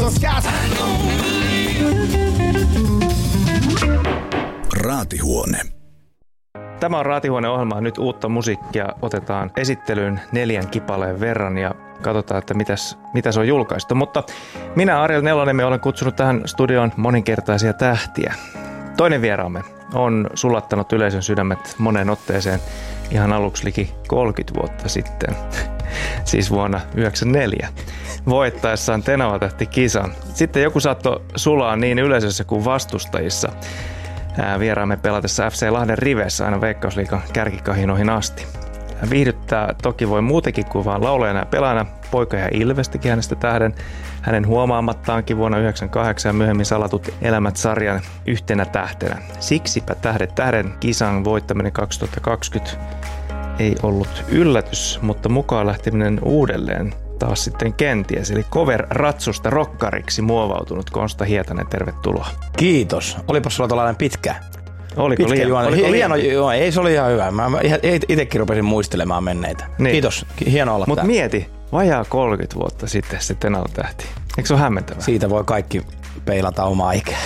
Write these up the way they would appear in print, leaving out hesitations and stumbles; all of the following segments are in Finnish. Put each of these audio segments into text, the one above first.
Raatihuone. Tämä on Raatihuone-ohjelma. Nyt uutta musiikkia otetaan esittelyyn 4 kipaleen verran ja katsotaan, että mitäs on julkaistu. Mutta minä, Ariel Nelonen, olen kutsunut tähän studioon moninkertaisia tähtiä. Toinen vieraamme on sulattanut yleisön sydämet moneen otteeseen ihan aluksi liki 30 vuotta sitten. Siis vuonna 1994. Voittaessaan Tenava-tähti-kisan. Sitten joku saattoi sulaa niin yleisössä kuin vastustajissa. Vieraamme pelatessa FC Lahden riveissä aina Veikkausliigan kärkikahinoihin asti. Hän viihdyttää toki voi muutenkin kuin vaan laulajana ja pelaajana. Poika ja Ilvestikin hänestä tähden. Hänen huomaamattaankin vuonna 1998 ja myöhemmin Salatut elämät-sarjan yhtenä tähtenä. Siksipä tähden kisan voittaminen 2020 ei ollut yllätys, mutta mukaan lähteminen uudelleen taas sitten kenties. Eli cover-ratsusta rokkariksi muovautunut Konsta Hietanen, tervetuloa. Kiitos. Olipas sulla tuollainen pitkä. Oliko liian? Hieno juoni. Ei, se oli ihan hyvä. Mä itsekin rupesin muistelemaan menneitä. Niin. Kiitos. Hienoa olla täällä. Mutta mieti, vajaa 30 vuotta sitten se Tenava-tähti. Eikö se ole hämmentävää? Siitä voi kaikki peilata omaa ikää.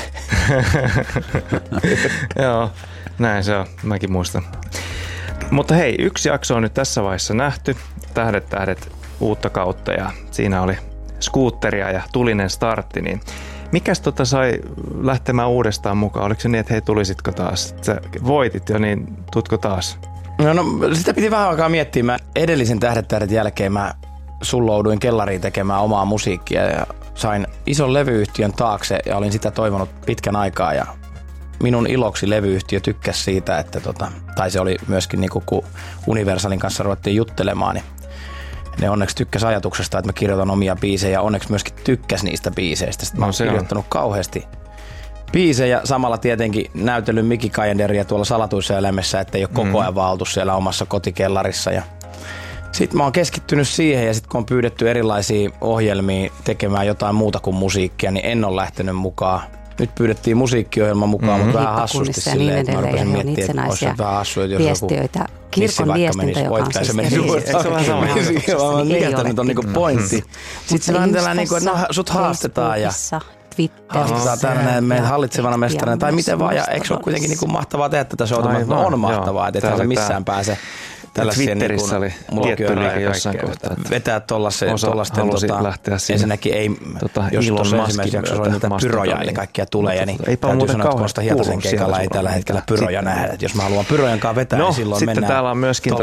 Joo, näin se on. Mäkin muistan. Mutta hei, yksi jakso on nyt tässä vaiheessa nähty. Tähdet uutta kautta ja siinä oli skuutteria ja tulinen startti. Niin mikäs sai lähtemään uudestaan mukaan? Oliko se niin, että hei, tulisitko taas? Sä voitit jo, niin tutko taas? No, sitä piti vähän aikaa miettiä. Mä edellisen tähdet jälkeen mä sullouduin kellariin tekemään omaa musiikkia ja sain ison levyyhtiön taakse ja olin sitä toivonut pitkän aikaa ja minun iloksi levyyhtiö tykkäsi siitä, että tai se oli myöskin niinku, kun Universalin kanssa ruvettiin juttelemaan, niin ne onneksi tykkäsi ajatuksesta, että mä kirjoitan omia biisejä ja onneksi myöskin tykkäsi niistä biiseistä. Sitten mä oon kirjoittanut kauheasti biisejä, samalla tietenkin näytellyt Miki Kajenderia tuolla Salatuissa elämässä, että ei ole koko ajan vaan oltu siellä omassa kotikellarissa. Ja sitten mä oon keskittynyt siihen ja sitten kun on pyydetty erilaisia ohjelmia tekemään jotain muuta kuin musiikkia, niin en ole lähtenyt mukaan. Nyt pyydettiin musiikkiohjelman mukaan, mutta vähän hassusti silleen, että mä rupesin miettimään, että olisi vähän hassu, että jos joku kirkon viestintä, joka on siis mikä tämä nyt on niinku pointti. Sitten se vähän tällainen, että no sut haastetaan ja haastetaan tänne meidän hallitsevana mestarina tai miten vaan. Ja eikö se ole kuitenkin niinku mahtavaa tehdä tätä showta? No on mahtavaa, että ethän se missään pääse. Twitterissä oli tietty liike jossain kohtaa. Vetää tollasten ensinnäkin ei, jos tuossa ensimmäisessä jaksossa oli niitä pyroja, eli kaikkia tulee, niin täytyy sanoa, että Konsta Hietasen keikalla ei tällä hetkellä pyroja nähdä. Jos mä haluan pyrojen kanssa vetää, niin silloin mennään täällä on myöskin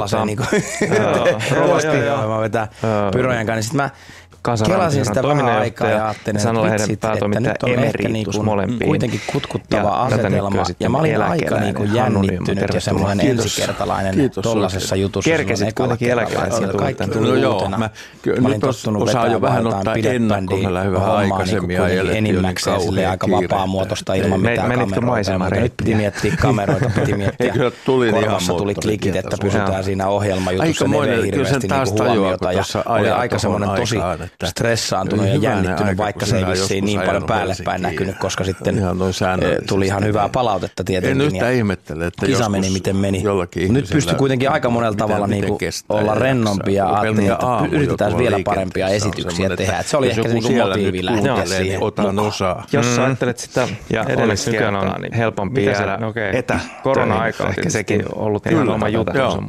mä vetää pyrojen kanssa, niin sitten mä kelasin sitä vähän aikaa ja ajattelin, että nyt on ehkä kuitenkin kutkuttava asetelma. Ja mä olin aika jännittynyt ja semmoinen ensikertalainen tollasessa jutussa. Kerkesit kuitenkin eläkeläisellä. Kaikki tuli uutena. Mä olin tottunut vetämään jotain pidebändiä hommaa kuitenkin enimmäkseen aika vapaamuotoista ilman mitään kameroita. Nyt piti miettiä kameroita, piti miettiä. Korvassa tuli klikit, että pysytään siinä ohjelmajutussa. Ne vei hirveästi huomiota ja oli aika semmoinen tosi stressaantunut ja jännittynyt, vaikka se ei vissiin niin paljon päälle päin näkynyt, koska sitten tuli ihan hyvää palautetta tietenkin. En yhtään ihmettele, että kisa meni miten meni. Nyt pystyi kuitenkin aika monella tavalla niinku olla rennompi ja ajattelin, että yritetään vielä parempia esityksiä tehdä. Että se oli ehkä se niinku motiivi lähteä siihen. Otan osaa. Jos ajattelet sitä ja edellistä kertaa, niin helpompi jäädä korona-aika on ehkä sekin ollut ihan oma juttunsa.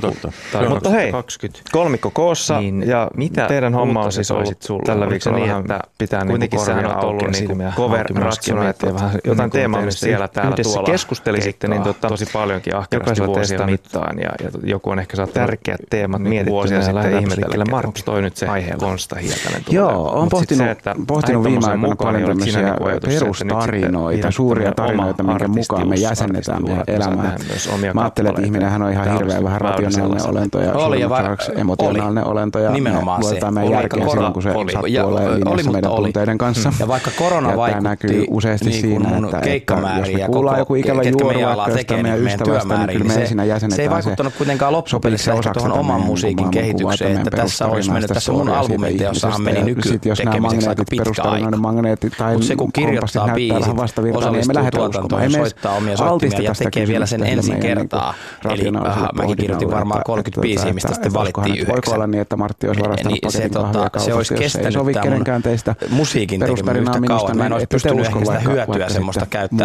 Mutta hei, kolmikko koossa ja mitä teidän homma on siis ollut tällä viikolla niin, että pitää kuitenkin sehän on ollut niin cover-ratsuna, että vähän jotain teemaa, mistä siellä täällä tuolla keskustelisitte, niin tosi paljonkin ahkerasti vuosien mittaan ja joku on ehkä saanut tärkeät teemat vuosia sitten ihmetellä. Onko toi nyt se aihe Konsta Hietanen? Joo, olen pohtinut viime aikoina paljon tämmöisiä perustarinoita, suuria tarinoita, minkä mukaan me jäsennetään meidän elämää. Mä ajattelen, että ihminenhän on ihan hirveän vähän rationaalinen olento ja emotionaalinen olento ja me luotetaan meidän järkeä silloin, kun se sattuu olemaan linjassa meidän tunteiden kanssa. Ja vaikka korona vaikutti useasti siinä, että jos me kuullaan joku ikävä juoru vaikka jostain meidän ystävästä, niin kyllä me ensin jäsennetään se ei vaikuttanut kuitenkaan loppupelissä ehkä tuohon oman musiikin kehitykseen, että tässä olisi mennyt tässä mun albumiteossahan meni nykytekemiseksi aika pitkä aika. Mutta se kun kirjoittaa biisit, osallistuu tuotantoon ja soittaa omia soittimia ja tekee vielä sen ensi kertaa. Eli mäkin kirjoitin varmaan 30 biisiä, mistä sitten valittiin 9. Voiko olla niin, että Martti olisi varastanut paketin kahvia se olisi kestänyt tämä mun musiikin tekeminen yhtä kauan. Mä en olisi pystynyt ehkä sitä hyötyä semmoista käyttää